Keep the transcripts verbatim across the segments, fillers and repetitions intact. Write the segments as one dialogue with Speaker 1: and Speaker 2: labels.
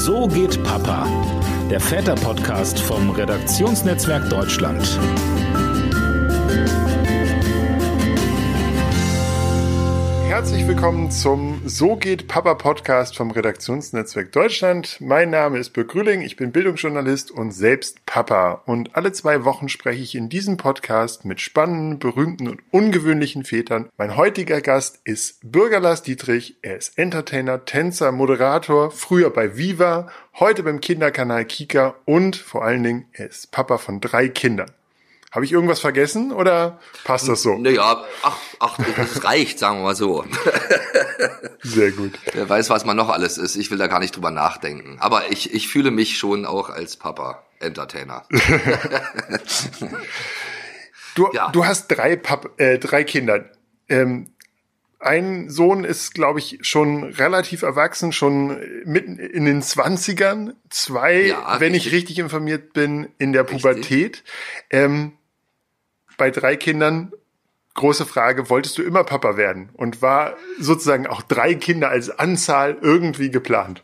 Speaker 1: So geht Papa, der Väter-Podcast vom Redaktionsnetzwerk Deutschland.
Speaker 2: Herzlich willkommen zum So geht Papa Podcast vom Redaktionsnetzwerk Deutschland. Mein Name ist Birk Grühling, ich bin Bildungsjournalist und selbst Papa. Und alle zwei Wochen spreche ich in diesem Podcast mit spannenden, berühmten und ungewöhnlichen Vätern. Mein heutiger Gast ist Bürger Lars Dietrich. Er ist Entertainer, Tänzer, Moderator, früher bei Viva, heute beim Kinderkanal Kika und vor allen Dingen, er ist Papa von drei Kindern. Habe ich irgendwas vergessen oder passt das so?
Speaker 3: Naja, ach, ach, das reicht, sagen wir mal so.
Speaker 2: Sehr gut.
Speaker 3: Wer weiß, was man noch alles ist. Ich will da gar nicht drüber nachdenken. Aber ich, ich fühle mich schon auch als Papa, Entertainer.
Speaker 2: du,
Speaker 3: ja.
Speaker 2: du hast drei, Pap- äh, drei Kinder. Ähm, ein Sohn ist, glaube ich, schon relativ erwachsen, schon mitten in den Zwanzigern. Zwei,
Speaker 3: ja,
Speaker 2: wenn
Speaker 3: richtig.
Speaker 2: ich richtig informiert bin, in der Pubertät. Ähm, bei drei Kindern, große Frage, wolltest du immer Papa werden? Und war sozusagen auch drei Kinder als Anzahl irgendwie geplant?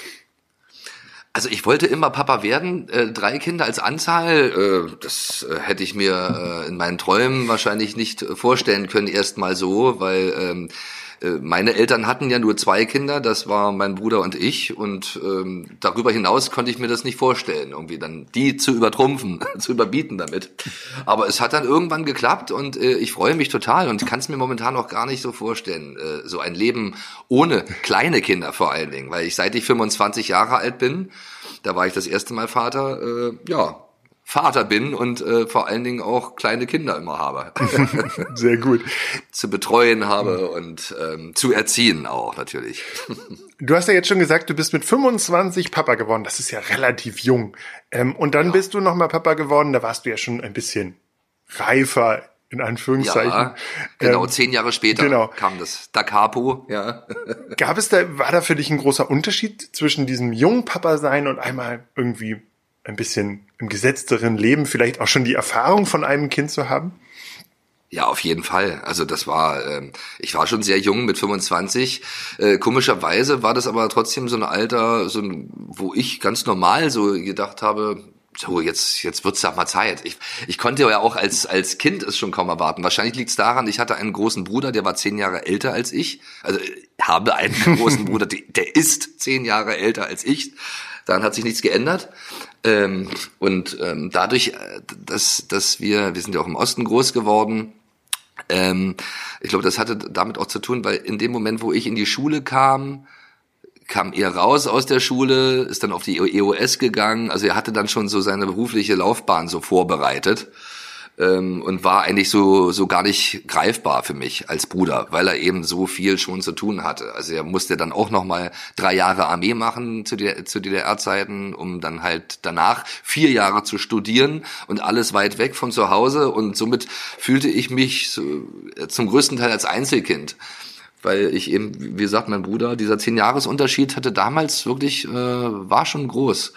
Speaker 3: Also ich wollte immer Papa werden, äh, drei Kinder als Anzahl, äh, das äh, hätte ich mir äh, in meinen Träumen wahrscheinlich nicht vorstellen können, erstmal so, weil ähm, äh, meine Eltern hatten ja nur zwei Kinder, das war mein Bruder und ich, und ähm, darüber hinaus konnte ich mir das nicht vorstellen, irgendwie dann die zu übertrumpfen, zu überbieten damit. Aber es hat dann irgendwann geklappt und äh, ich freue mich total und kann es mir momentan auch gar nicht so vorstellen, äh, so ein Leben ohne kleine Kinder vor allen Dingen, weil ich seit ich fünfundzwanzig Jahre alt bin, da war ich das erste Mal Vater, äh, ja, Vater bin und äh, vor allen Dingen auch kleine Kinder immer habe.
Speaker 2: Sehr gut.
Speaker 3: Zu betreuen habe und ähm, zu erziehen auch natürlich.
Speaker 2: Du hast ja jetzt schon gesagt, du bist mit fünfundzwanzig Papa geworden. Das ist ja relativ jung. Ähm, und dann ja. bist du nochmal Papa geworden. Da warst du ja schon ein bisschen reifer, in Anführungszeichen.
Speaker 3: Ja, genau.
Speaker 2: Ähm,
Speaker 3: zehn Jahre später
Speaker 2: genau.
Speaker 3: kam das Da Capo. Ja.
Speaker 2: Gab es da, war da für dich ein großer Unterschied zwischen diesem jungen Papa sein und einmal irgendwie ein bisschen im gesetzteren Leben, vielleicht auch schon die Erfahrung von einem Kind zu haben?
Speaker 3: Ja, auf jeden Fall. Also das war, ähm, ich war schon sehr jung mit fünfundzwanzig. Äh, komischerweise war das aber trotzdem so ein Alter, so ein, wo ich ganz normal so gedacht habe, so jetzt jetzt wird's doch mal Zeit. Ich, ich konnte ja auch als als Kind es schon kaum erwarten. Wahrscheinlich liegt's daran, ich hatte einen großen Bruder, der war zehn Jahre älter als ich. Also habe einen großen Bruder, der ist zehn Jahre älter als ich. Daran hat sich nichts geändert. Ähm, und ähm, dadurch, dass dass wir, wir sind ja auch im Osten groß geworden, ähm, ich glaube, das hatte damit auch zu tun, weil in dem Moment, wo ich in die Schule kam, kam er raus aus der Schule, ist dann auf die E O S gegangen, also er hatte dann schon so seine berufliche Laufbahn so vorbereitet ähm, und war eigentlich so so gar nicht greifbar für mich als Bruder, weil er eben so viel schon zu tun hatte. Also er musste dann auch noch mal drei Jahre Armee machen zu, der, zu D D R-Zeiten, um dann halt danach vier Jahre zu studieren und alles weit weg von zu Hause, und somit fühlte ich mich so, zum größten Teil als Einzelkind. Weil ich eben, wie gesagt, mein Bruder, dieser zehn-Jahres-Unterschied hatte damals wirklich, äh, war schon groß.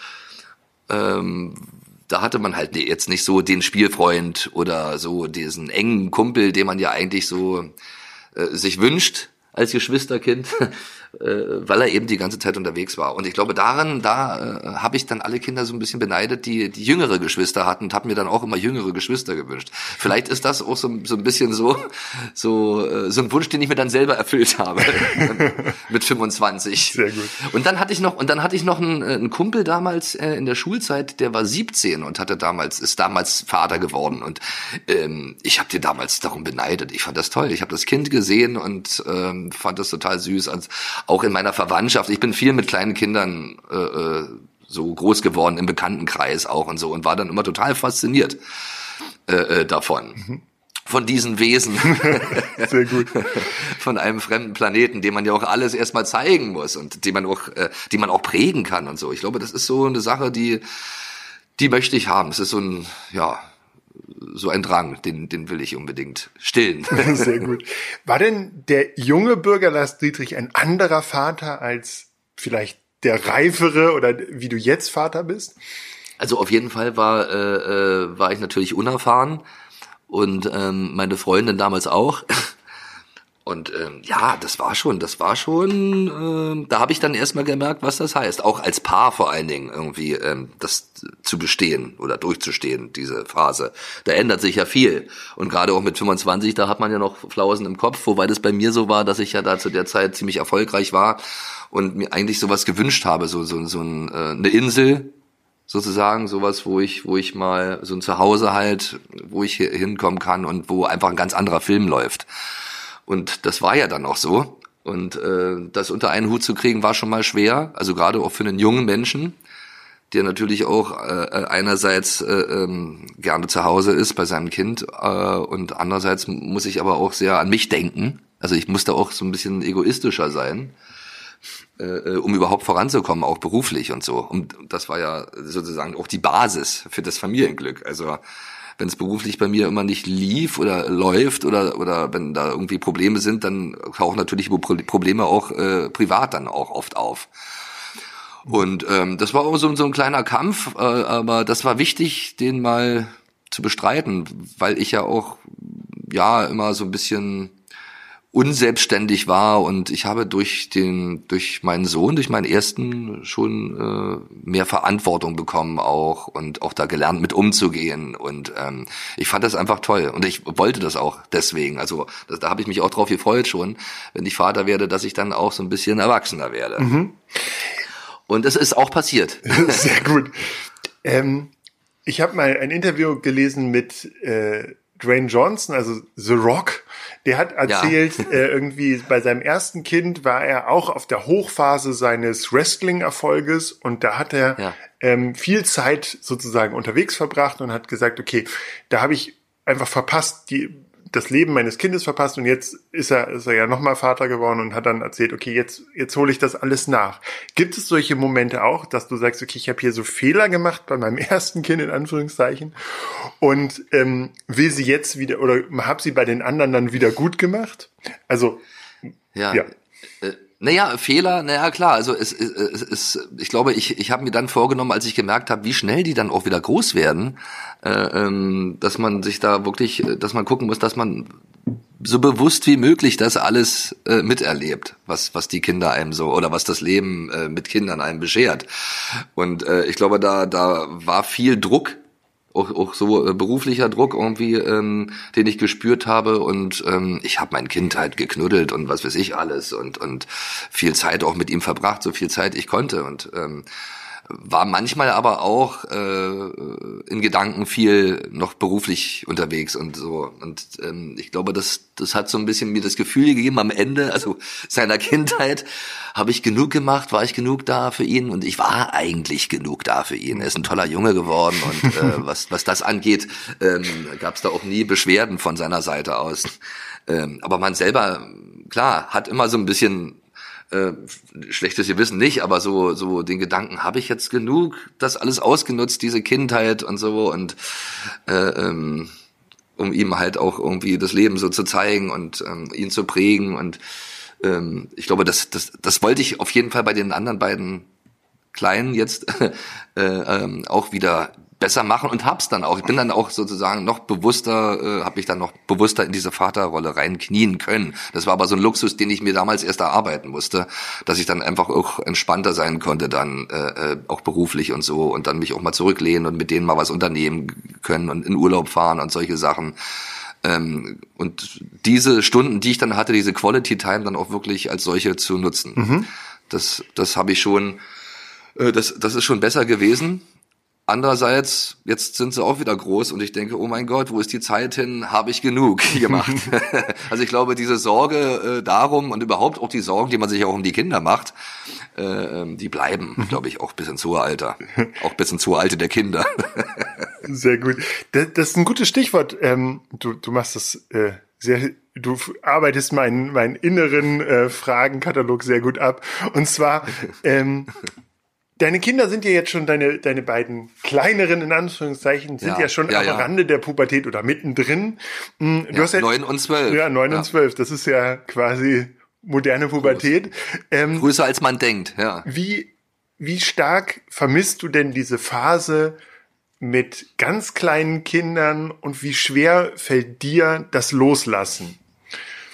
Speaker 3: Ähm, da hatte man halt jetzt nicht so den Spielfreund oder so diesen engen Kumpel, den man ja eigentlich so äh, sich wünscht als Geschwisterkind, äh, weil er eben die ganze Zeit unterwegs war. Und ich glaube, daran, da äh, habe ich dann alle Kinder so ein bisschen beneidet, die die jüngere Geschwister hatten, und habe mir dann auch immer jüngere Geschwister gewünscht. Vielleicht ist das auch so, so ein bisschen so so äh, so ein Wunsch, den ich mir dann selber erfüllt habe mit fünfundzwanzig.
Speaker 2: Sehr gut.
Speaker 3: Und dann hatte ich noch und dann hatte ich noch einen, einen Kumpel damals äh, in der Schulzeit, der war siebzehn und hatte damals ist damals Vater geworden, und ähm, ich habe den damals darum beneidet. Ich fand das toll. Ich habe das Kind gesehen und ähm, fand das total süß. Und auch in meiner Verwandtschaft, ich bin viel mit kleinen Kindern äh, so groß geworden, im Bekanntenkreis auch und so, und war dann immer total fasziniert äh, davon. Mhm. Von diesen Wesen.
Speaker 2: Sehr gut.
Speaker 3: Von einem fremden Planeten, dem man ja auch alles erstmal zeigen muss und die man auch, äh, die man auch prägen kann und so. Ich glaube, das ist so eine Sache, die, die möchte ich haben. Es ist so ein, ja, so ein Drang, den, den will ich unbedingt stillen.
Speaker 2: Sehr gut. War denn der junge Bürger Lars Dietrich ein anderer Vater als vielleicht der reifere oder wie du jetzt Vater bist?
Speaker 3: Also auf jeden Fall war, äh, äh, war ich natürlich unerfahren und ähm, meine Freundin damals auch. Und ähm, ja, das war schon, das war schon, äh, da habe ich dann erstmal gemerkt, was das heißt. Auch als Paar vor allen Dingen irgendwie ähm, das zu bestehen oder durchzustehen, diese Phase. Da ändert sich ja viel. Und gerade auch mit fünfundzwanzig, da hat man ja noch Flausen im Kopf, wobei das bei mir so war, dass ich ja da zu der Zeit ziemlich erfolgreich war und mir eigentlich sowas gewünscht habe, so so so ein, äh, eine Insel sozusagen, sowas, wo ich wo ich mal so ein Zuhause halt, wo ich hier hinkommen kann und wo einfach ein ganz anderer Film läuft. Und das war ja dann auch so. Und äh, das unter einen Hut zu kriegen, war schon mal schwer. Also gerade auch für einen jungen Menschen, der natürlich auch äh, einerseits äh, ähm, gerne zu Hause ist bei seinem Kind äh, und andererseits muss ich aber auch sehr an mich denken. Also ich musste auch so ein bisschen egoistischer sein, äh, um überhaupt voranzukommen, auch beruflich und so. Und das war ja sozusagen auch die Basis für das Familienglück. Also wenn es beruflich bei mir immer nicht lief oder läuft oder oder wenn da irgendwie Probleme sind, dann tauchen natürlich Probleme auch äh, privat dann auch oft auf. Und ähm, das war auch so, so ein kleiner Kampf, äh, aber das war wichtig, den mal zu bestreiten, weil ich ja auch ja immer so ein bisschen unselbstständig war und ich habe durch den durch meinen Sohn, durch meinen ersten schon äh, mehr Verantwortung bekommen auch und auch da gelernt mit umzugehen und ähm, ich fand das einfach toll und ich wollte das auch deswegen, also das, da habe ich mich auch drauf gefreut schon, wenn ich Vater werde, dass ich dann auch so ein bisschen erwachsener werde. Mhm. Und es ist auch passiert.
Speaker 2: Sehr gut. Ähm, ich habe mal ein Interview gelesen mit äh, Dwayne Johnson, also The Rock. Der hat erzählt, ja. äh, irgendwie bei seinem ersten Kind war er auch auf der Hochphase seines Wrestling-Erfolges und da hat er ja. ähm, viel Zeit sozusagen unterwegs verbracht und hat gesagt, okay, da habe ich einfach verpasst, die das Leben meines Kindes verpasst und jetzt ist er ist er ja nochmal Vater geworden und hat dann erzählt, okay, jetzt jetzt hole ich das alles nach. Gibt es solche Momente auch, dass du sagst, okay, ich habe hier so Fehler gemacht bei meinem ersten Kind in Anführungszeichen und ähm, will sie jetzt wieder oder habe sie bei den anderen dann wieder gut gemacht? Also
Speaker 3: ja. ja. Äh, naja, Fehler, naja klar, also es ist, es, es, ich glaube, ich ich habe mir dann vorgenommen, als ich gemerkt habe, wie schnell die dann auch wieder groß werden, äh, ähm, dass man sich da wirklich, dass man gucken muss, dass man so bewusst wie möglich das alles äh, miterlebt, was was die Kinder einem so oder was das Leben äh, mit Kindern einem beschert. Und äh, ich glaube, da da war viel Druck. Auch, auch so äh, beruflicher Druck irgendwie, ähm, den ich gespürt habe und ähm, ich habe mein Kind halt geknuddelt und was weiß ich alles und und viel Zeit auch mit ihm verbracht, so viel Zeit ich konnte und ähm, war manchmal aber auch äh, in Gedanken viel noch beruflich unterwegs und so und ähm, ich glaube, das das hat so ein bisschen mir das Gefühl gegeben am Ende, also seiner Kindheit, habe ich genug gemacht, war ich genug da für ihn und ich war eigentlich genug da für ihn. Er ist ein toller Junge geworden und äh, was was das angeht, ähm, gab es da auch nie Beschwerden von seiner Seite aus. Ähm, aber man selber, klar, hat immer so ein bisschen äh, schlechtes Gewissen nicht, aber so so den Gedanken, habe ich jetzt genug das alles ausgenutzt, diese Kindheit und so und äh, ähm, um ihm halt auch irgendwie das Leben so zu zeigen und ähm, ihn zu prägen und ähm, ich glaube, das das das wollte ich auf jeden Fall bei den anderen beiden Kleinen jetzt äh, ähm, auch wieder besser machen und hab's dann auch. Ich bin dann auch sozusagen noch bewusster, äh, habe mich dann noch bewusster in diese Vaterrolle reinknien können. Das war aber so ein Luxus, den ich mir damals erst erarbeiten musste, dass ich dann einfach auch entspannter sein konnte, dann äh, auch beruflich und so und dann mich auch mal zurücklehnen und mit denen mal was unternehmen können und in Urlaub fahren und solche Sachen. Ähm, und diese Stunden, die ich dann hatte, diese Quality Time dann auch wirklich als solche zu nutzen. Mhm. Das, das habe ich schon, äh, das, das ist schon besser gewesen. Andererseits, jetzt sind sie auch wieder groß und ich denke, oh mein Gott, wo ist die Zeit hin? Habe ich genug gemacht? Also ich glaube, diese Sorge äh, darum und überhaupt auch die Sorgen, die man sich auch um die Kinder macht, äh, die bleiben, glaube ich, auch bis ins hohe Alter. Auch bis ins hohe Alter der Kinder.
Speaker 2: Sehr gut. Das, das ist ein gutes Stichwort. Ähm, du, du machst das äh, sehr... Du arbeitest meinen, meinen inneren äh, Fragenkatalog sehr gut ab. Und zwar... Ähm, Deine Kinder sind ja jetzt schon, deine deine beiden kleineren, in Anführungszeichen, sind ja, ja schon ja, am ja. Rande der Pubertät oder mittendrin. Du
Speaker 3: ja,
Speaker 2: hast ja,
Speaker 3: neun und zwölf.
Speaker 2: Ja, neun ja. und zwölf. Das ist ja quasi moderne Pubertät. Ähm,
Speaker 3: Größer als man denkt, ja.
Speaker 2: Wie, wie stark vermisst du denn diese Phase mit ganz kleinen Kindern und wie schwer fällt dir das Loslassen?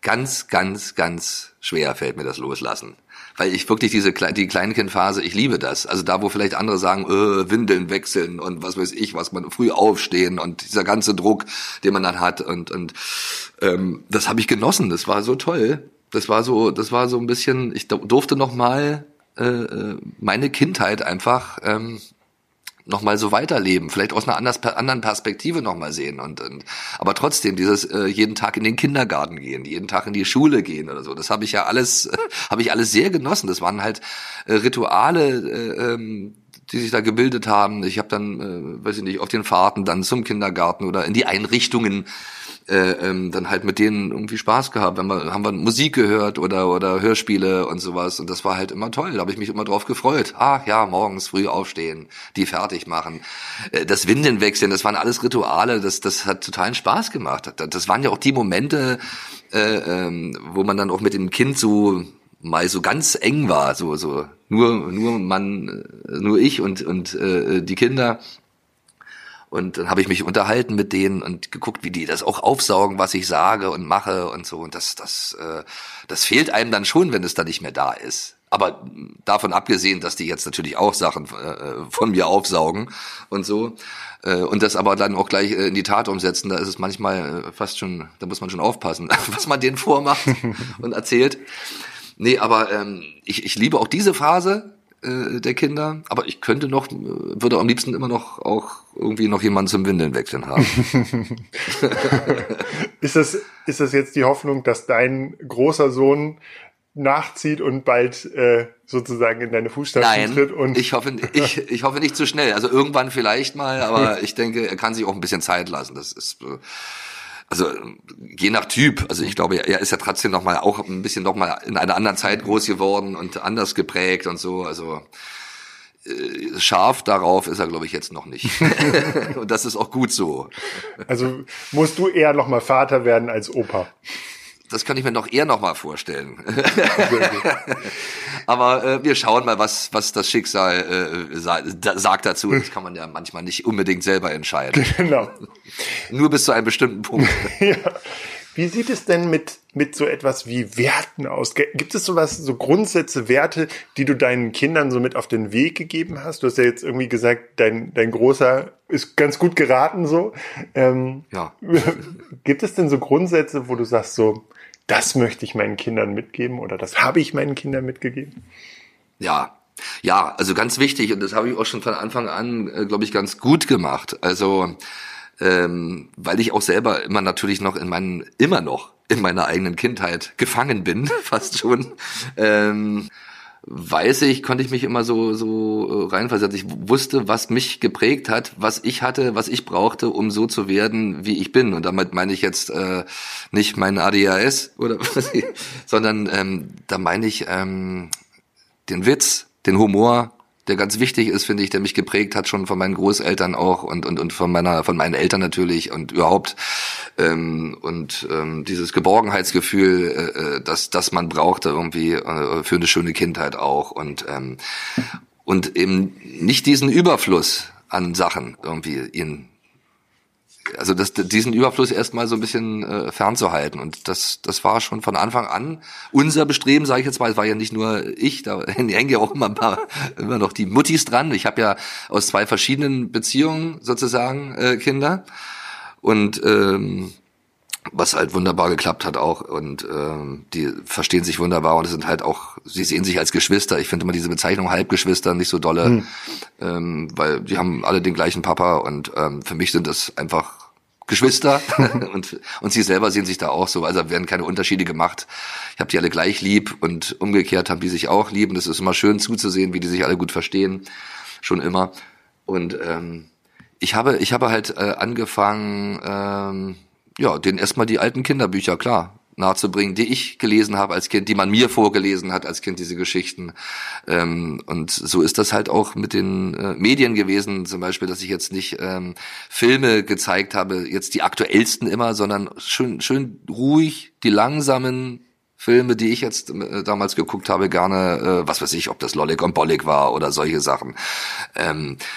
Speaker 3: ganz, ganz, ganz schwer fällt mir das Loslassen. Weil ich wirklich diese die Kleinkindphase, ich liebe das. Also da, wo vielleicht andere sagen, äh, Windeln wechseln und was weiß ich, was man früh aufstehen und dieser ganze Druck, den man dann hat und und ähm, das habe ich genossen. Das war so toll. Das war so, das war so ein bisschen. Ich durfte noch mal äh, meine Kindheit einfach ähm, noch mal so weiterleben, vielleicht aus einer anders, anderen Perspektive noch mal sehen und, und aber trotzdem dieses äh, jeden Tag in den Kindergarten gehen, jeden Tag in die Schule gehen oder so, das habe ich ja alles äh, habe ich alles sehr genossen. Das waren halt äh, Rituale, äh, ähm, die sich da gebildet haben. Ich habe dann äh, weiß ich nicht, auf den Fahrten dann zum Kindergarten oder in die Einrichtungen Äh, ähm, dann halt mit denen irgendwie Spaß gehabt. Wenn wir, haben wir Musik gehört oder oder Hörspiele und sowas und das war halt immer toll. Da habe ich mich immer drauf gefreut. Ah ja, morgens früh aufstehen, die fertig machen, äh, das Windeln wechseln, das waren alles Rituale. Das das hat totalen Spaß gemacht. Das, das waren ja auch die Momente, äh, ähm, wo man dann auch mit dem Kind so mal so ganz eng war, so so nur nur man, nur ich und und äh, die Kinder. Und dann habe ich mich unterhalten mit denen und geguckt, wie die das auch aufsaugen, was ich sage und mache und so. Und das, das, äh, das fehlt einem dann schon, wenn es dann nicht mehr da ist. Aber davon abgesehen, dass die jetzt natürlich auch Sachen äh, von mir aufsaugen und so. Äh, und das aber dann auch gleich äh, in die Tat umsetzen, da ist es manchmal äh, fast schon, da muss man schon aufpassen, was man denen vormacht und erzählt. Nee, aber ähm, ich, ich liebe auch diese Phase der Kinder, aber ich könnte noch, würde am liebsten immer noch auch irgendwie noch jemanden zum Windeln wechseln haben.
Speaker 2: Ist das, ist das jetzt die Hoffnung, dass dein großer Sohn nachzieht und bald äh, sozusagen in deine Fußstapfen
Speaker 3: Nein,
Speaker 2: tritt? Und
Speaker 3: ich hoffe, ich, ich hoffe nicht zu schnell. Also irgendwann vielleicht mal, aber ich denke, er kann sich auch ein bisschen Zeit lassen. Das ist Also je nach Typ, also ich glaube, er ist ja trotzdem noch mal auch ein bisschen noch mal in einer anderen Zeit groß geworden und anders geprägt und so, also äh, scharf darauf ist er, glaube ich, jetzt noch nicht. Und das ist auch gut so.
Speaker 2: Also musst du eher noch mal Vater werden als Opa?
Speaker 3: Das kann ich mir noch eher noch mal vorstellen. Aber äh, wir schauen mal, was was das Schicksal äh, sa- da, sagt dazu. Das kann man ja manchmal nicht unbedingt selber entscheiden.
Speaker 2: Genau.
Speaker 3: Nur bis zu einem bestimmten Punkt.
Speaker 2: Ja. Wie sieht es denn mit mit so etwas wie Werten aus? Gibt es sowas, so Grundsätze, Werte, die du deinen Kindern so mit auf den Weg gegeben hast? Du hast ja jetzt irgendwie gesagt, dein dein Großer ist ganz gut geraten so. Ähm,
Speaker 3: ja.
Speaker 2: Gibt es denn so Grundsätze, wo du sagst so, das möchte ich meinen Kindern mitgeben oder das habe ich meinen Kindern mitgegeben?
Speaker 3: Ja, ja, also ganz wichtig und das habe ich auch schon von Anfang an, äh, glaube ich, ganz gut gemacht. Also, ähm, weil ich auch selber immer natürlich noch in meinen, immer noch in meiner eigenen Kindheit gefangen bin, fast schon. Ähm, weiß ich, konnte ich mich immer so so reinversetzen. Ich wusste, was mich geprägt hat, was ich hatte, was ich brauchte, um so zu werden, wie ich bin. Und damit meine ich jetzt äh, nicht mein A D H S oder was, sondern ähm, da meine ich ähm, den Witz, den Humor, der ganz wichtig ist, finde ich, der mich geprägt hat, schon von meinen Großeltern auch und und und von meiner von meinen Eltern natürlich und überhaupt ähm, und ähm, dieses Geborgenheitsgefühl, äh, das das man brauchte irgendwie äh, für eine schöne Kindheit auch und ähm, und eben nicht diesen Überfluss an Sachen irgendwie ihnen, also das, diesen Überfluss erstmal so ein bisschen äh, fernzuhalten. Und das das war schon von Anfang an unser Bestreben, sage ich jetzt mal. Es war ja nicht nur ich, da hängen ja auch immer ein paar, immer noch die Muttis dran. Ich habe ja aus zwei verschiedenen Beziehungen sozusagen äh, Kinder. Und ähm, was halt wunderbar geklappt hat auch. Und ähm, die verstehen sich wunderbar und sind halt auch, sie sehen sich als Geschwister. Ich finde immer diese Bezeichnung Halbgeschwister nicht so dolle, hm. ähm, weil die haben alle den gleichen Papa und ähm, für mich sind das einfach Geschwister und und sie selber sehen sich da auch so. Also werden keine Unterschiede gemacht. Ich habe die alle gleich lieb und umgekehrt haben die sich auch lieb. Und es ist immer schön zuzusehen, wie die sich alle gut verstehen, schon immer. Und ähm, ich habe ich habe halt äh, angefangen, ähm, ja, denen erstmal die alten Kinderbücher, klar, nahezubringen, die ich gelesen habe als Kind, die man mir vorgelesen hat als Kind, diese Geschichten. Ähm, und so ist das halt auch mit den äh, Medien gewesen, zum Beispiel, dass ich jetzt nicht ähm, Filme gezeigt habe, jetzt die aktuellsten immer, sondern schön, schön ruhig, die langsamen Filme, die ich jetzt äh, damals geguckt habe, gerne, äh, was weiß ich, ob das Lollig und Bollig war oder solche Sachen. Ähm,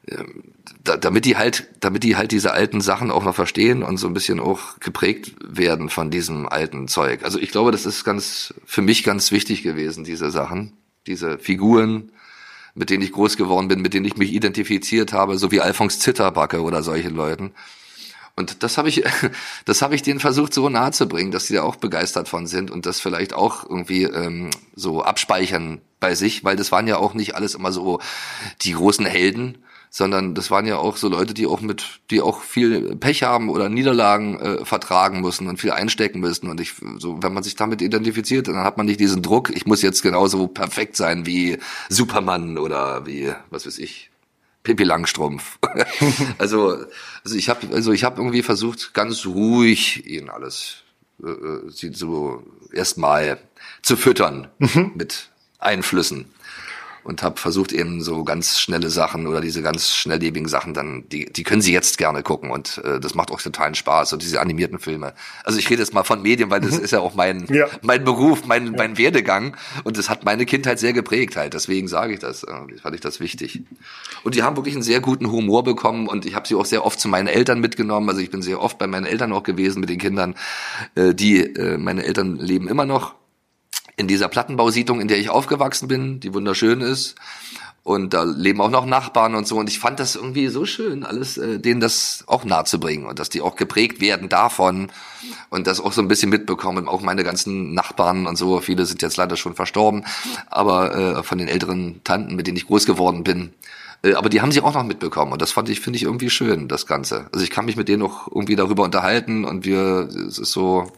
Speaker 3: da, damit die halt, damit die halt diese alten Sachen auch noch verstehen und so ein bisschen auch geprägt werden von diesem alten Zeug. Also ich glaube, das ist ganz, für mich ganz wichtig gewesen, diese Sachen, diese Figuren, mit denen ich groß geworden bin, mit denen ich mich identifiziert habe, so wie Alfons Zitterbacke oder solche Leuten. Und das habe ich, das habe ich denen versucht so nahe zu bringen, dass die da auch begeistert von sind und das vielleicht auch irgendwie ähm, so abspeichern bei sich, weil das waren ja auch nicht alles immer so die großen Helden, sondern das waren ja auch so Leute, die auch mit, die auch viel Pech haben oder Niederlagen äh, vertragen müssen und viel einstecken müssen. Und ich, so, wenn man sich damit identifiziert, dann hat man nicht diesen Druck, ich muss jetzt genauso perfekt sein wie Superman oder wie, was weiß ich, Pippi Langstrumpf. also, also ich habe, also ich habe irgendwie versucht, ganz ruhig ihnen alles äh, sie so erstmal zu füttern mhm. mit Einflüssen. Und habe versucht eben so ganz schnelle Sachen oder diese ganz schnelllebigen Sachen dann, die die können sie jetzt gerne gucken und äh, das macht auch totalen Spaß und diese animierten Filme. Also ich rede jetzt mal von Medien, weil das mhm. ist ja auch mein ja. mein Beruf, mein ja. mein Werdegang und das hat meine Kindheit sehr geprägt halt. Deswegen sage ich das, äh, fand ich das wichtig. Und die haben wirklich einen sehr guten Humor bekommen und ich habe sie auch sehr oft zu meinen Eltern mitgenommen. Also ich bin sehr oft bei meinen Eltern auch gewesen mit den Kindern. Äh, die äh, meine Eltern leben immer noch in dieser Plattenbausiedlung, in der ich aufgewachsen bin, die wunderschön ist. Und da leben auch noch Nachbarn und so. Und ich fand das irgendwie so schön, alles äh, denen das auch nahe zu bringen. Und dass die auch geprägt werden davon. Und das auch so ein bisschen mitbekommen. Auch meine ganzen Nachbarn und so. Viele sind jetzt leider schon verstorben. Aber äh, von den älteren Tanten, mit denen ich groß geworden bin. Äh, aber die haben sie auch noch mitbekommen. Und das fand ich, finde ich irgendwie schön, das Ganze. Also ich kann mich mit denen auch irgendwie darüber unterhalten. Und wir, es ist so,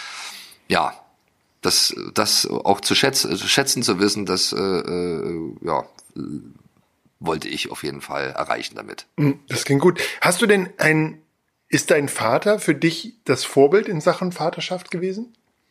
Speaker 3: ja, das, das auch zu schätzen, schätzen zu wissen, das äh, äh, ja, wollte ich auf jeden Fall erreichen damit.
Speaker 2: Das klingt gut. Hast du denn ein, ist dein Vater für dich das Vorbild in Sachen Vaterschaft gewesen?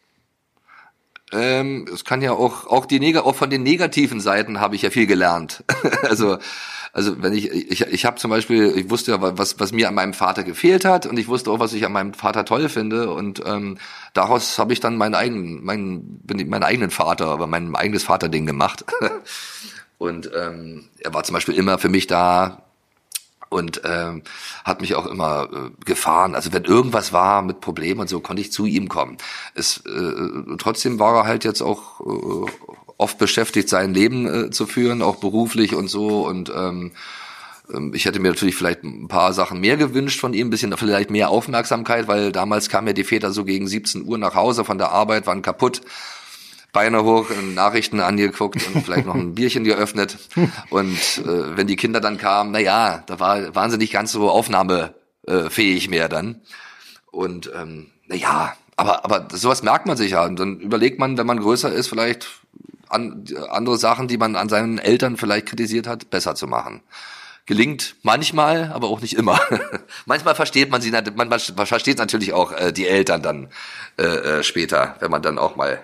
Speaker 3: Ähm, es kann ja auch, auch die Neg- auch von den negativen Seiten habe ich ja viel gelernt. also, also wenn ich, ich, ich habe zum Beispiel, ich wusste ja, was, was mir an meinem Vater gefehlt hat und ich wusste auch, was ich an meinem Vater toll finde und ähm, daraus habe ich dann meinen eigenen, meinen, meinen eigenen Vater, aber mein eigenes Vaterding gemacht. und ähm, er war zum Beispiel immer für mich da. Und ähm, hat mich auch immer äh, gefahren. Also wenn irgendwas war mit Problemen und so, konnte ich zu ihm kommen. Es, äh, trotzdem war er halt jetzt auch äh, oft beschäftigt, sein Leben äh, zu führen, auch beruflich und so. Und ähm, ich hätte mir natürlich vielleicht ein paar Sachen mehr gewünscht von ihm, ein bisschen vielleicht mehr Aufmerksamkeit, weil damals kamen ja die Väter so gegen siebzehn Uhr nach Hause von der Arbeit, waren kaputt. Beine hoch, Nachrichten angeguckt und vielleicht noch ein Bierchen geöffnet. Und äh, wenn die Kinder dann kamen, na ja, da war, waren sie nicht ganz so aufnahmefähig mehr dann. Und ähm, na ja, aber aber sowas merkt man sich ja. Und dann überlegt man, wenn man größer ist, vielleicht an, andere Sachen, die man an seinen Eltern vielleicht kritisiert hat, besser zu machen. Gelingt manchmal, aber auch nicht immer. Manchmal versteht man sie, man versteht natürlich auch äh, die Eltern dann äh, später, wenn man dann auch mal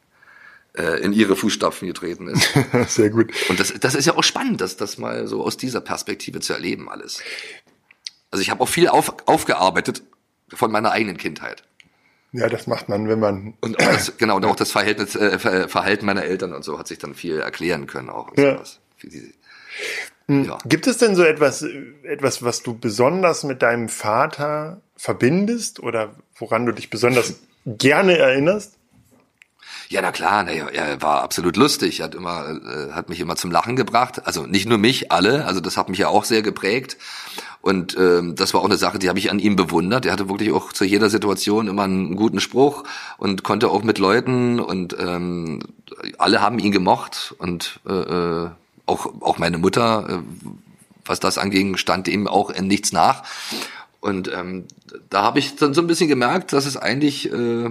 Speaker 3: in ihre Fußstapfen getreten ist.
Speaker 2: Sehr gut.
Speaker 3: Und das, das ist ja auch spannend, das, das mal so aus dieser Perspektive zu erleben alles. Also ich habe auch viel auf, aufgearbeitet von meiner eigenen Kindheit.
Speaker 2: Ja, das macht man, wenn man...
Speaker 3: Und auch das, genau, und auch das Verhältnis, äh, Verhalten meiner Eltern und so hat sich dann viel erklären können auch. Und
Speaker 2: ja.
Speaker 3: sowas. Diese,
Speaker 2: ja. Gibt es denn so etwas, etwas, was du besonders mit deinem Vater verbindest oder woran du dich besonders gerne erinnerst?
Speaker 3: Ja, na klar, na, er war absolut lustig, er hat immer, äh, hat mich immer zum Lachen gebracht, also nicht nur mich, alle, also das hat mich ja auch sehr geprägt und ähm, das war auch eine Sache, die habe ich an ihm bewundert, er hatte wirklich auch zu jeder Situation immer einen guten Spruch und konnte auch mit Leuten und ähm, alle haben ihn gemocht und äh, auch auch meine Mutter, äh, was das anging, stand ihm auch in nichts nach und ähm, da habe ich dann so ein bisschen gemerkt, dass es eigentlich äh,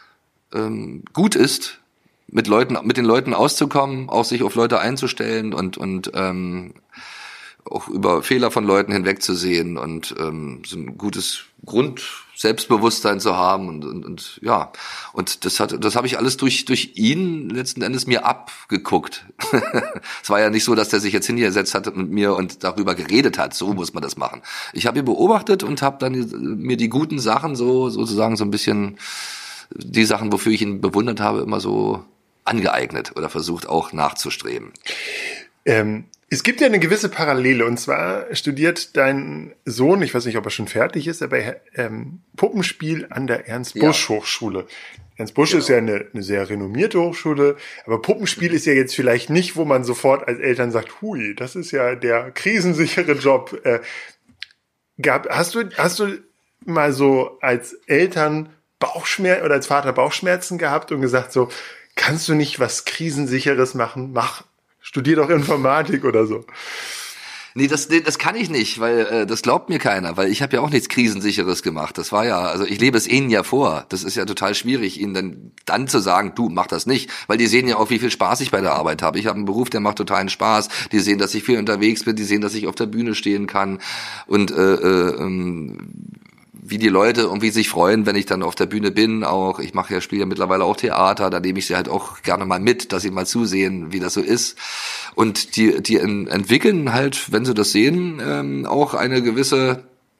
Speaker 3: gut ist, mit Leuten, mit den Leuten auszukommen, auch sich auf Leute einzustellen und und ähm, auch über Fehler von Leuten hinwegzusehen und ähm, so ein gutes Grund-Selbstbewusstsein zu haben und, und, und ja, und das hat, das habe ich alles durch durch ihn letzten Endes mir abgeguckt. Es war ja nicht so, dass der sich jetzt hingesetzt hat mit mir und darüber geredet hat. So muss man das machen. Ich habe ihn beobachtet und habe dann mir die guten Sachen so sozusagen so ein bisschen die Sachen, wofür ich ihn bewundert habe, immer so angeeignet oder versucht auch nachzustreben.
Speaker 2: Ähm, Es gibt ja eine gewisse Parallele, und zwar studiert dein Sohn, ich weiß nicht, ob er schon fertig ist, aber ähm, Puppenspiel an der Ernst-Busch-Hochschule. Ernst-Busch genau. ist ja eine, eine sehr renommierte Hochschule, aber Puppenspiel ist ja jetzt vielleicht nicht, wo man sofort als Eltern sagt, hui, das ist ja der krisensichere Job. Äh, gab, hast du, hast du mal so als Eltern Bauchschmerzen oder als Vater Bauchschmerzen gehabt und gesagt so, kannst du nicht was Krisensicheres machen? Mach Studier doch Informatik oder so.
Speaker 3: Nee, das, das kann ich nicht, weil äh, das glaubt mir keiner, weil ich habe ja auch nichts Krisensicheres gemacht. Das war ja, also ich lebe es ihnen ja vor. Das ist ja total schwierig, ihnen dann, dann zu sagen, du, mach das nicht. Weil die sehen ja auch, wie viel Spaß ich bei der Arbeit habe. Ich habe einen Beruf, der macht totalen Spaß. Die sehen, dass ich viel unterwegs bin. Die sehen, dass ich auf der Bühne stehen kann. Und äh, äh, ähm, wie die Leute irgendwie sich freuen, wenn ich dann auf der Bühne bin, auch, ich mache ja, spiele ja mittlerweile auch Theater, da nehme ich sie halt auch gerne mal mit, dass sie mal zusehen, wie das so ist. Und die, die entwickeln halt, wenn sie das sehen, ähm, auch eine gewisse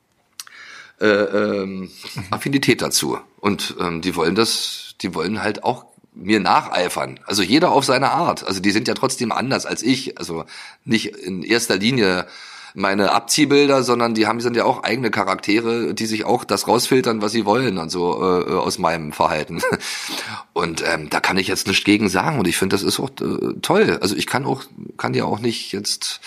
Speaker 3: äh, ähm, Affinität dazu. Und ähm, die wollen das, die wollen halt auch mir nacheifern. Also jeder auf seine Art. Also die sind ja trotzdem anders als ich. Also nicht in erster Linie meine Abziehbilder, sondern die haben sind ja auch eigene Charaktere, die sich auch das rausfiltern, was sie wollen und so äh, aus meinem Verhalten. Und ähm, da kann ich jetzt nichts gegen sagen und ich finde, das ist auch äh, toll. Also ich kann auch kann ja auch nicht jetzt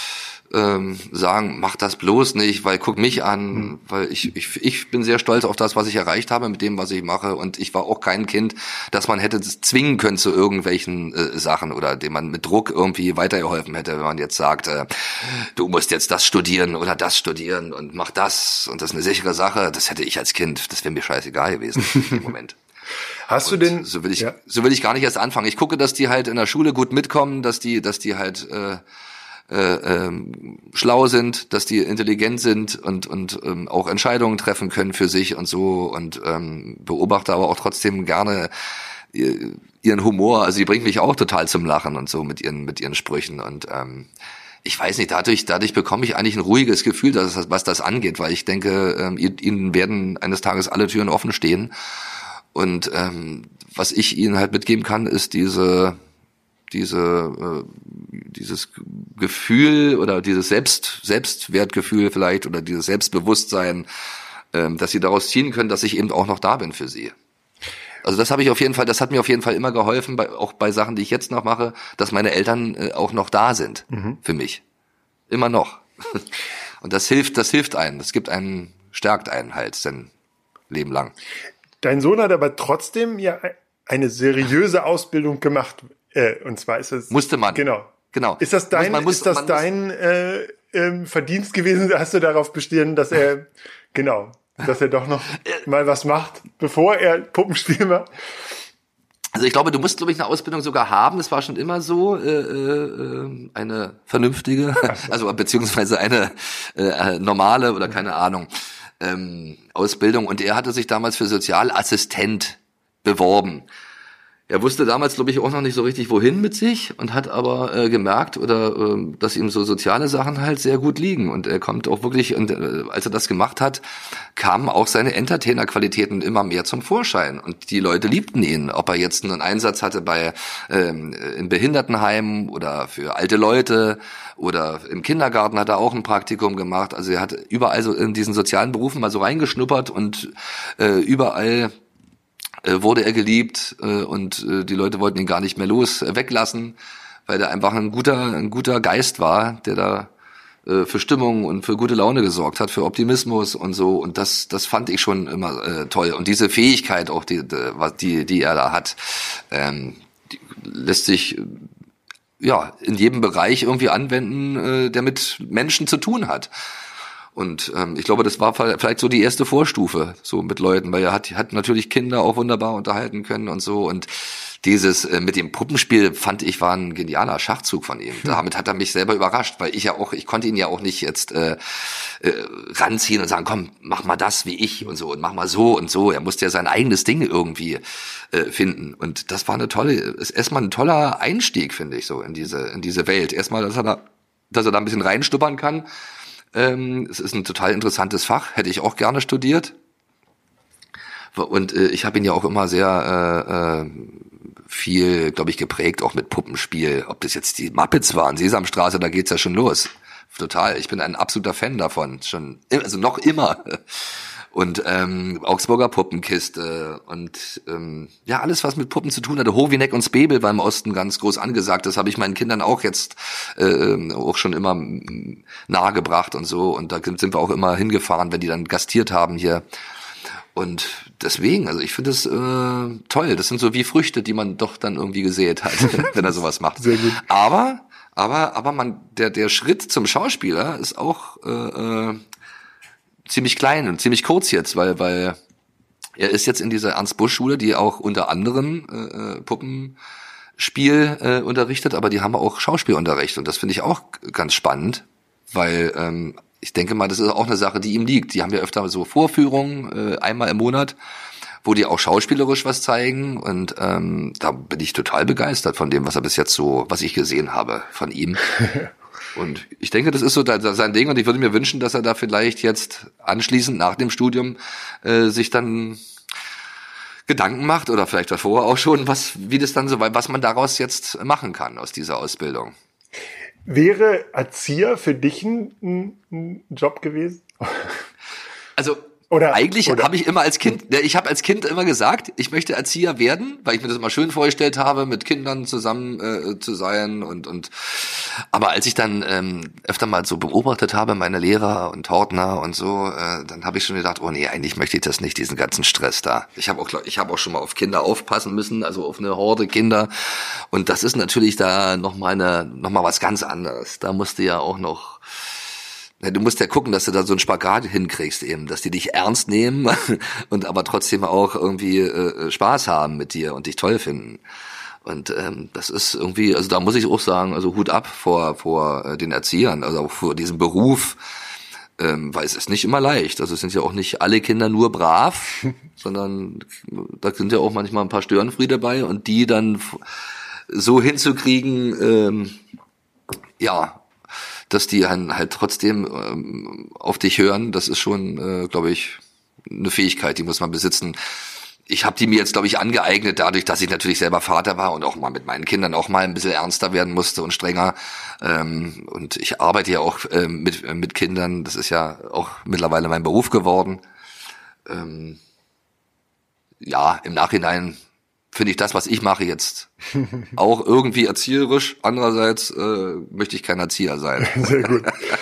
Speaker 3: ähm, sagen, mach das bloß nicht, weil guck mich an, mhm. weil ich, ich ich bin sehr stolz auf das, was ich erreicht habe mit dem, was ich mache und ich war auch kein Kind, dass man hätte zwingen können zu irgendwelchen äh, Sachen oder dem man mit Druck irgendwie weitergeholfen hätte, wenn man jetzt sagt, äh, du musst jetzt das studieren oder das studieren und mach das und das ist eine sichere Sache, das hätte ich als Kind, das wäre mir scheißegal gewesen im Moment.
Speaker 2: Hast
Speaker 3: und
Speaker 2: du denn
Speaker 3: so will ich
Speaker 2: ja.
Speaker 3: so will ich gar nicht erst anfangen. Ich gucke, dass die halt in der Schule gut mitkommen, dass die dass die halt äh, Äh, ähm, schlau sind, dass die intelligent sind und und ähm, auch Entscheidungen treffen können für sich und so und ähm, beobachte aber auch trotzdem gerne ihr, ihren Humor. Also sie bringt mich auch total zum Lachen und so mit ihren mit ihren Sprüchen und ähm, ich weiß nicht, dadurch dadurch bekomme ich eigentlich ein ruhiges Gefühl, dass das, was das angeht, weil ich denke, ähm, ihnen werden eines Tages alle Türen offen stehen und ähm, was ich ihnen halt mitgeben kann, ist diese diese äh, dieses Gefühl oder dieses Selbst Selbstwertgefühl vielleicht oder dieses Selbstbewusstsein, ähm, dass sie daraus ziehen können, dass ich eben auch noch da bin für sie. Also das habe ich auf jeden Fall, das hat mir auf jeden Fall immer geholfen, bei, auch bei Sachen, die ich jetzt noch mache, dass meine Eltern äh, auch noch da sind mhm. für mich. Immer noch. Und das hilft, das hilft einem, das gibt einen, stärkt einen halt sein Leben lang.
Speaker 2: Dein Sohn hat aber trotzdem ja eine seriöse Ausbildung gemacht. Äh, und zwar ist es
Speaker 3: musste man
Speaker 2: genau
Speaker 3: genau
Speaker 2: ist das dein
Speaker 3: muss, muss,
Speaker 2: ist das dein äh, äh, Verdienst gewesen? Hast du darauf bestehen, dass er genau dass er doch noch mal was macht, bevor er Puppenspiel macht?
Speaker 3: Also ich glaube, du musst, glaube ich, eine Ausbildung sogar haben. Das war schon immer so, äh, äh, eine vernünftige, also beziehungsweise eine äh, normale oder keine Ahnung ähm, Ausbildung. Und er hatte sich damals für Sozialassistent beworben. Er wusste damals, glaube ich, auch noch nicht so richtig, wohin mit sich und hat aber äh, gemerkt, oder äh, dass ihm so soziale Sachen halt sehr gut liegen. Und er kommt auch wirklich, und äh, als er das gemacht hat, kamen auch seine Entertainer-Qualitäten immer mehr zum Vorschein. Und die Leute liebten ihn, ob er jetzt einen Einsatz hatte bei ähm, im Behindertenheim oder für alte Leute oder im Kindergarten hat er auch ein Praktikum gemacht. Also er hat überall so in diesen sozialen Berufen mal so reingeschnuppert und äh, überall wurde er geliebt äh, und äh, die Leute wollten ihn gar nicht mehr los äh, weglassen, weil er einfach ein guter ein guter Geist war, der da äh, für Stimmung und für gute Laune gesorgt hat, für Optimismus und so, und das das fand ich schon immer äh, toll, und diese Fähigkeit auch, die die die er da hat, ähm, die lässt sich ja in jedem Bereich irgendwie anwenden, äh, der mit Menschen zu tun hat. Und ähm, ich glaube, das war vielleicht so die erste Vorstufe, so mit Leuten, weil er hat, hat natürlich Kinder auch wunderbar unterhalten können und so. Und dieses äh, mit dem Puppenspiel fand ich war ein genialer Schachzug von ihm. Damit hat er mich selber überrascht, weil ich ja auch, ich konnte ihn ja auch nicht jetzt äh, äh, ranziehen und sagen, komm, mach mal das wie ich und so und mach mal so und so. Er musste ja sein eigenes Ding irgendwie äh, finden. Und das war eine tolle, ist erstmal ein toller Einstieg, finde ich, so in diese in diese Welt. Erstmal, dass er da, dass er da ein bisschen reinstuppern kann. Ähm, es ist ein total interessantes Fach, hätte ich auch gerne studiert. Und äh, ich habe ihn ja auch immer sehr äh, äh, viel, glaube ich, geprägt, auch mit Puppenspiel. Ob das jetzt die Muppets waren, Sesamstraße, da geht's ja schon los. Total. Ich bin ein absoluter Fan davon. Schon, also noch immer. Und ähm, Augsburger Puppenkiste und ähm, ja, alles, was mit Puppen zu tun hatte. Hovineck und Spebel war im Osten ganz groß angesagt. Das habe ich meinen Kindern auch jetzt äh, auch schon immer nahegebracht und so. Und da sind wir auch immer hingefahren, wenn die dann gastiert haben hier. Und deswegen, also ich finde das äh, toll. Das sind so wie Früchte, die man doch dann irgendwie gesät hat, wenn er sowas macht.
Speaker 2: Sehr gut.
Speaker 3: Aber, aber, aber man, der der Schritt zum Schauspieler ist auch äh, äh, ziemlich klein und ziemlich kurz jetzt, weil weil er ist jetzt in dieser Ernst-Busch-Schule, die auch unter anderem äh, Puppenspiel äh, unterrichtet, aber die haben auch Schauspielunterricht und das finde ich auch ganz spannend, weil ähm, ich denke mal, das ist auch eine Sache, die ihm liegt. Die haben ja öfter so Vorführungen, äh, einmal im Monat, wo die auch schauspielerisch was zeigen und ähm, da bin ich total begeistert von dem, was er bis jetzt so, was ich gesehen habe von ihm. Und ich denke, das ist so da, da sein Ding und ich würde mir wünschen, dass er da vielleicht jetzt anschließend nach dem Studium äh, sich dann Gedanken macht oder vielleicht davor auch schon, was wie das dann so, was man daraus jetzt machen kann aus dieser Ausbildung.
Speaker 2: Wäre Erzieher für dich ein, ein Job gewesen?
Speaker 3: Also
Speaker 2: Oder,
Speaker 3: eigentlich
Speaker 2: oder?
Speaker 3: habe ich immer als Kind, ich habe als Kind immer gesagt, ich möchte Erzieher werden, weil ich mir das immer schön vorgestellt habe, mit Kindern zusammen äh, zu sein und und aber als ich dann ähm, öfter mal so beobachtet habe, meine Lehrer und Hortner und so, äh, dann habe ich schon gedacht, oh nee, eigentlich möchte ich das nicht, diesen ganzen Stress da. Ich habe auch ich habe auch schon mal auf Kinder aufpassen müssen, also auf eine Horde Kinder und das ist natürlich da noch mal eine noch mal was ganz anderes. Da musste ja auch noch Du musst ja gucken, dass du da so einen Spagat hinkriegst eben, dass die dich ernst nehmen und aber trotzdem auch irgendwie äh, Spaß haben mit dir und dich toll finden. Und ähm, das ist irgendwie, also da muss ich auch sagen, also Hut ab vor vor äh, den Erziehern, also auch vor diesem Beruf, ähm, weil es ist nicht immer leicht. Also es sind ja auch nicht alle Kinder nur brav, sondern da sind ja auch manchmal ein paar Störenfriede dabei und die dann so hinzukriegen, ähm, ja, dass die halt trotzdem ähm, auf dich hören, das ist schon, äh, glaube ich, eine Fähigkeit, die muss man besitzen. Ich habe die mir jetzt, glaube ich, angeeignet, dadurch, dass ich natürlich selber Vater war und auch mal mit meinen Kindern auch mal ein bisschen ernster werden musste und strenger. Ähm, und ich arbeite ja auch äh, mit äh, mit Kindern, das ist ja auch mittlerweile mein Beruf geworden. Ähm, ja, im Nachhinein finde ich das, was ich mache jetzt, auch irgendwie erzieherisch. Andererseits äh, möchte ich kein Erzieher sein.
Speaker 2: Sehr gut.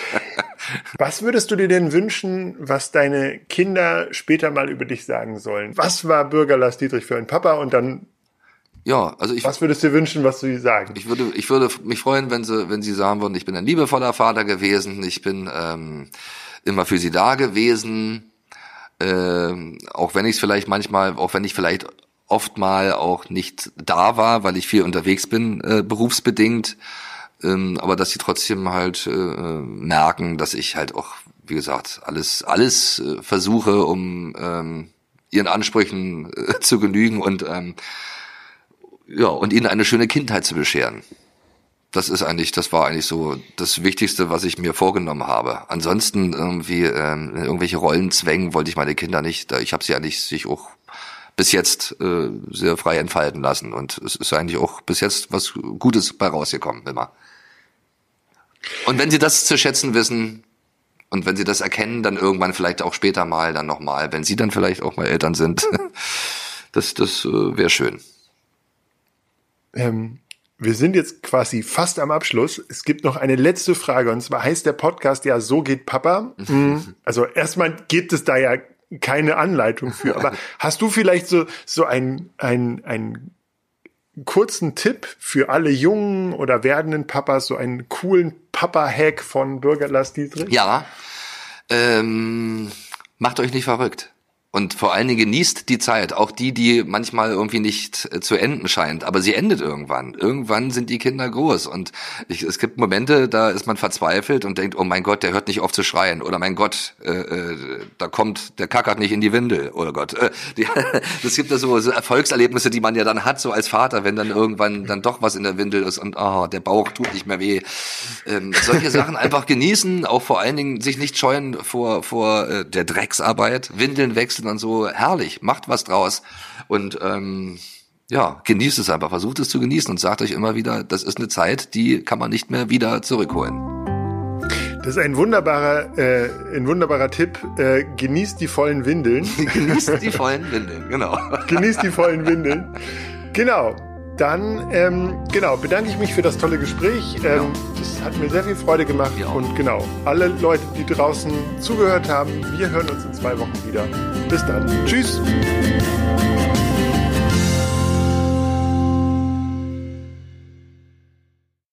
Speaker 2: Was würdest du dir denn wünschen, was deine Kinder später mal über dich sagen sollen? Was war Bürger Lars Dietrich für ein Papa? Und dann,
Speaker 3: ja, also ich,
Speaker 2: was würdest du dir wünschen, was sie sagen?
Speaker 3: Ich würde, ich würde mich freuen, wenn sie, wenn sie sagen würden, ich bin ein liebevoller Vater gewesen, ich bin ähm, immer für sie da gewesen, ähm, auch wenn ich es vielleicht manchmal, auch wenn ich vielleicht oft mal auch nicht da war, weil ich viel unterwegs bin, äh, berufsbedingt, ähm, aber dass sie trotzdem halt äh, merken, dass ich halt auch, wie gesagt, alles alles äh, versuche, um ähm, ihren Ansprüchen äh, zu genügen und ähm, ja und ihnen eine schöne Kindheit zu bescheren. Das ist eigentlich, das war eigentlich so das Wichtigste, was ich mir vorgenommen habe. Ansonsten irgendwie ähm, irgendwelche Rollenzwängen wollte ich meine Kinder nicht. Ich habe sie eigentlich sich auch bis jetzt äh, sehr frei entfalten lassen und es ist eigentlich auch bis jetzt was Gutes bei rausgekommen immer. Und wenn sie das zu schätzen wissen und wenn sie das erkennen, dann irgendwann vielleicht auch später mal, dann nochmal, wenn sie dann vielleicht auch mal Eltern sind, das, das äh, wäre schön.
Speaker 2: Ähm, wir sind jetzt quasi fast am Abschluss. Es gibt noch eine letzte Frage und zwar heißt der Podcast ja So geht Papa. Also erstmal gibt es da ja keine Anleitung für, aber hast du vielleicht so so einen einen einen kurzen Tipp für alle jungen oder werdenden Papas, so einen coolen Papa-Hack von Bürger Lars Dietrich?
Speaker 3: Ja, ähm, macht euch nicht verrückt. Und vor allen Dingen genießt die Zeit, auch die, die manchmal irgendwie nicht äh, zu enden scheint, aber sie endet irgendwann. Irgendwann sind die Kinder groß und ich, es gibt Momente, da ist man verzweifelt und denkt, oh mein Gott, der hört nicht auf zu schreien oder mein Gott, äh, äh, da kommt, der kackert nicht in die Windel oder Gott. Äh, die, das gibt ja so, so Erfolgserlebnisse, die man ja dann hat, so als Vater, wenn dann irgendwann dann doch was in der Windel ist und oh, der Bauch tut nicht mehr weh. Ähm, solche Sachen einfach genießen, auch vor allen Dingen sich nicht scheuen vor vor äh, der Drecksarbeit, Windeln wechseln, sondern so herrlich. Macht was draus. Und ähm, ja, genießt es einfach, versucht es zu genießen und sagt euch immer wieder, das ist eine Zeit, die kann man nicht mehr wieder zurückholen.
Speaker 2: Das ist ein wunderbarer, äh, ein wunderbarer Tipp. Äh, genießt die vollen Windeln.
Speaker 3: Genießt die vollen Windeln, genau.
Speaker 2: Genießt die vollen Windeln. Genau. Dann ähm, genau, bedanke ich mich für das tolle Gespräch. Ähm, ja. Das hat mir sehr viel Freude gemacht. Ja. Und genau, alle Leute, die draußen zugehört haben, wir hören uns in zwei Wochen wieder. Bis dann. Tschüss.